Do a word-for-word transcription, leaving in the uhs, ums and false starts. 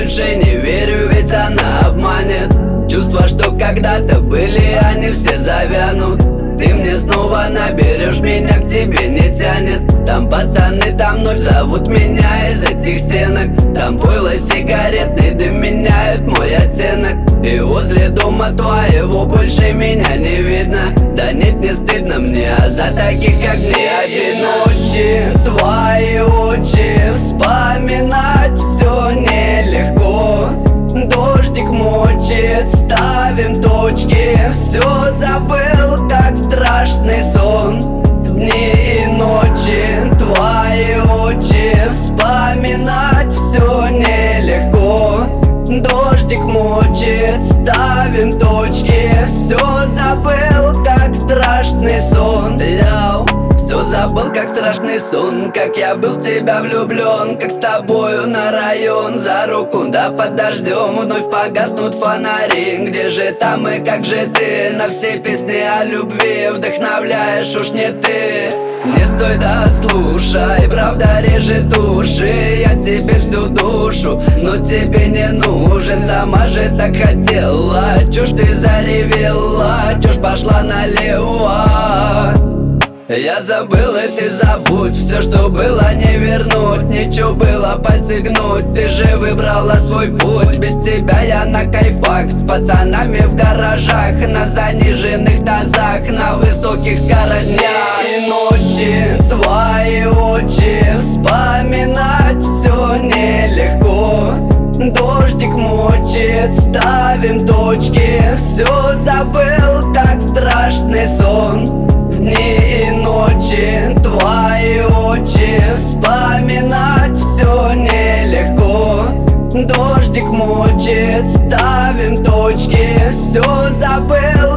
больше не верю, ведь она обманет. Чувства, что когда-то были, они все завянут. Ты мне снова наберешь, меня к тебе не тянет. Там пацаны, там ночь, зовут меня из этих стенок. Там пойло сигаретный дым меняют мой оттенок. И возле дома твоего больше меня не видно. Да нет, не стыдно мне, а за таких как не обидно. Ночи, твои очи, вспоминать все нелегко. Дождик мочит, ставим точки. Все забыл, как страшный сон. Дни и ночи, твои очи, вспоминать все нелегко. Дождик мочит, ставим точки. Все забыл, как страшный сон. Йоу. Все забыл, как страшный сон. Как я был в тебя влюблен, как с тобою на район за руку, да под дождем вновь погаснут фонари. Где же там и как же ты? На все песни о любви вдохновляешь, уж не ты. Нет, стой, да слушай, правда режет души. Я тебе всю душу, но тебе не нужен. Сама же так хотела, чё ж ты заревела, чё ж пошла налево. Я забыл, и ты забудь. Все, что было, не вернуть. Ничего было подстегнуть. Ты же выбрала свой путь. Без тебя я на кайфах, с пацанами в гаражах, на заниженных тазах, на высоких скоростях. И ночи, твои очи, вспоминать все нелегко. Дождик мочит, ставим точки. Все забыл, как страшный сон. Дни и ночи, твои очи, вспоминать все нелегко. Дождик мочит, ставим точки. Все забыл,